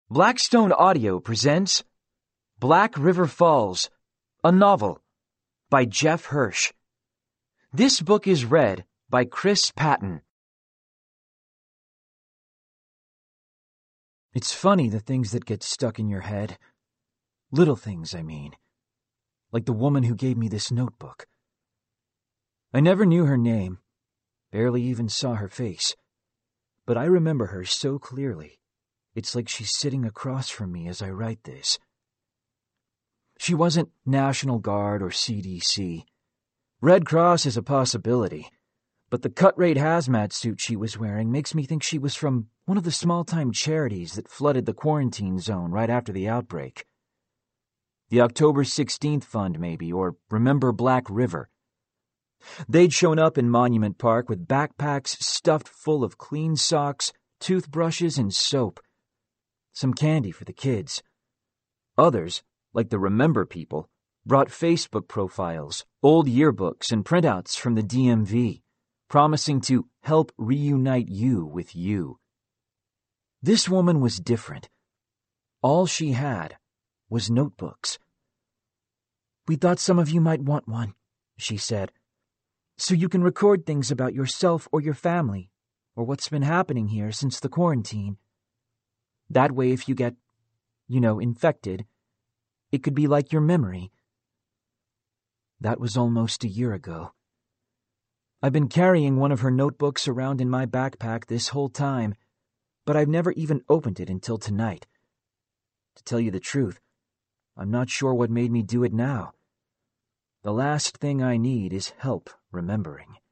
Blackstone Audio presents Black River Falls, a novel by Jeff Hirsch. This book is read by Chris Patton. It's funny the things that get stuck in your head. Little things, I mean. Like the woman who gave me this notebook. I never knew her name, barely even saw her face, but I remember her so clearly. It's like she's sitting across from me as I write this. She wasn't National Guard or CDC. Red Cross is a possibility, but the cut-rate hazmat suit she was wearing makes me think she was from one of the small-time charities that flooded the quarantine zone right after the outbreak. The October 16th Fund, maybe, or Remember Black River. They'd shown up in Monument Park with backpacks stuffed full of clean socks, toothbrushes, and soap. Some candy for the kids. Others, like the Remember people, brought Facebook profiles, old yearbooks, and printouts from the DMV, promising to help reunite you with you. This woman was different. All she had was notebooks. "We thought some of you might want one," she said, "so you can record things about yourself or your family, or what's been happening here since the quarantine. That way, if you get, infected, it could be like your memory." That was almost a year ago. I've been carrying one of her notebooks around in my backpack this whole time, but I've never even opened it until tonight. To tell you the truth, I'm not sure what made me do it now. The last thing I need is help remembering.